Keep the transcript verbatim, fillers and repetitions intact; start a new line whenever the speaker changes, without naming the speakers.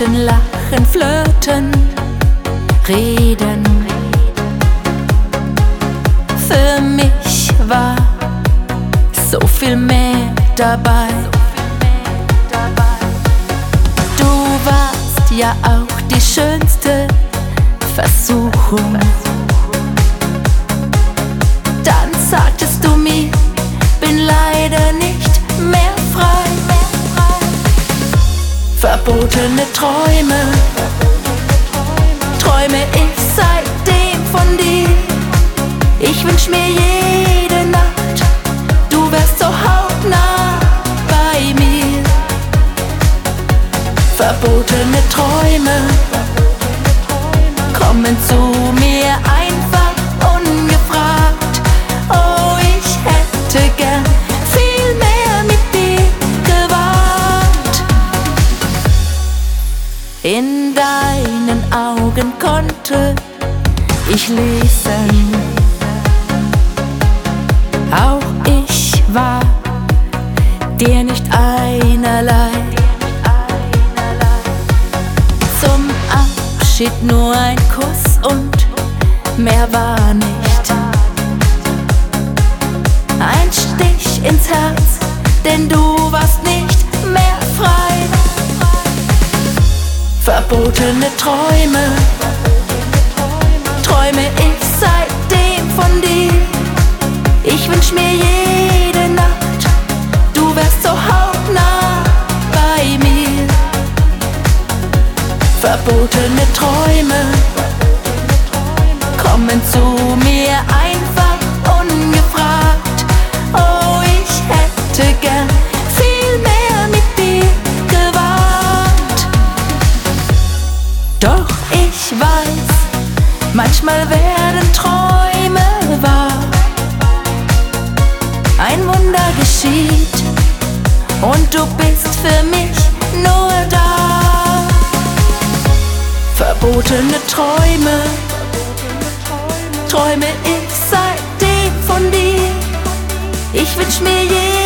Beten, lachen, flirten, reden. Für mich war so viel mehr dabei. Du warst ja auch die schönste Versuchung. Dann sagtest du mir, bin leider nicht mehr frei. Verbotene Träume, träume ich seitdem von dir. Ich wünsch mir jede Nacht, du wärst so hautnah bei mir. Verbotene Träume kommen zu mir einfach ungefragt. Oh, ich hätte gern viel mehr mit dir gewagt. In deinen Augen konnte ich lesen, auch ich war dir nicht einerlei. Zum Abschied nur ein Kuss und mehr war nicht. Ein Stich ins Herz, denn du warst nicht mehr frei. Verbotene Träume, träume ich seitdem von dir. Ich wünsch mir jede Nacht, du wärst so hautnah bei mir. Verbotene Träume kommen zu mir einfach ungefragt. Oh, ich hätte gern viel mehr mit dir gewagt. Doch ich weiß, manchmal werden Träume wahr. Ein Wunder geschieht und du bist für mich nur da. Verbotene Träume, träume ich seitdem von dir. Ich wünsch mir jeden